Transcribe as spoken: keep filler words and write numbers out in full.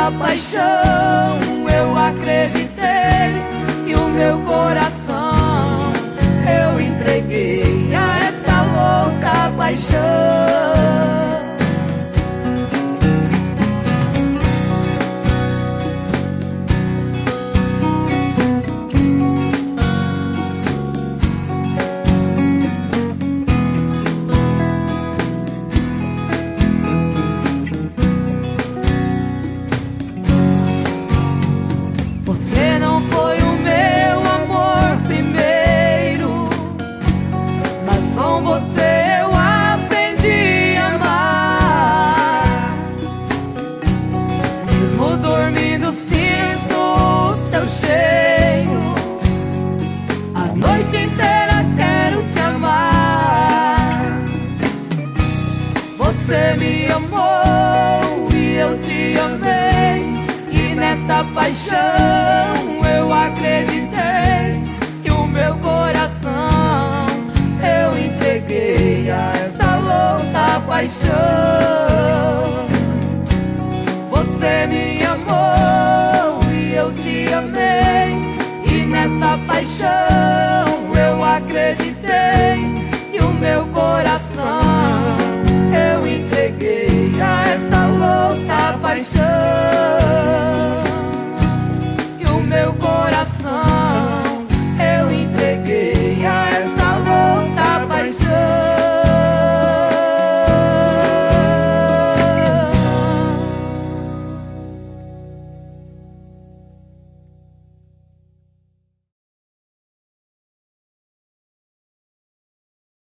esta paixão eu acreditei e o meu coração eu entreguei a esta louca paixão. Você não foi o meu amor primeiro, mas com você eu aprendi a amar. Mesmo dormindo sinto o seu cheiro, a noite inteira quero te amar. Você me amou e eu te amei, e nesta paixão eu acreditei e o meu coração eu entreguei a esta louca paixão. Você me amou e eu te amei, e nesta paixão eu acreditei e o meu coração eu entreguei a esta louca paixão.